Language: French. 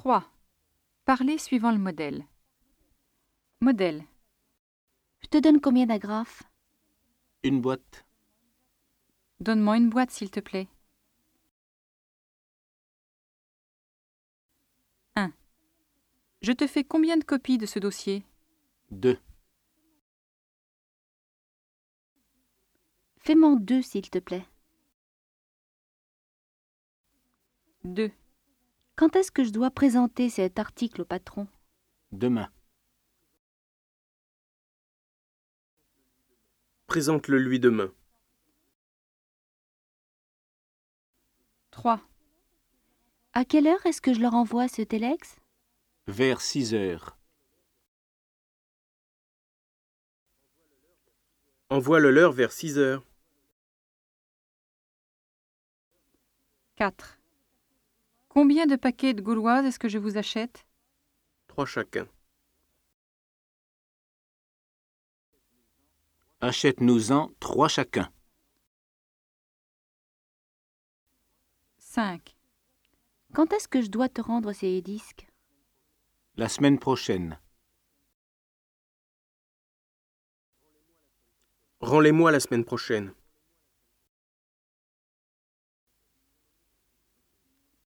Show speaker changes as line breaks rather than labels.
3. Parlez suivant le modèle. Modèle.
Je te donne combien d'agrafes?
Une boîte.
Donne-moi une boîte, s'il te plaît. 1. Je te fais combien de copies de ce dossier?
2.
Fais-m'en 2, s'il te plaît.
2.
Quand est-ce que je dois présenter cet article au patron?
Demain.
Présente-le lui demain.
3.
À quelle heure est-ce que je leur envoie ce téléx?
Vers 6 heures.
Envoie-le leur vers 6 heures.
4. Combien de paquets de gauloises est-ce que je vous achète?
3 chacun.
Achète-nous-en 3 chacun.
5.
Quand est-ce que je dois te rendre ces disques?
La semaine prochaine.
Rends-les-moi la semaine prochaine.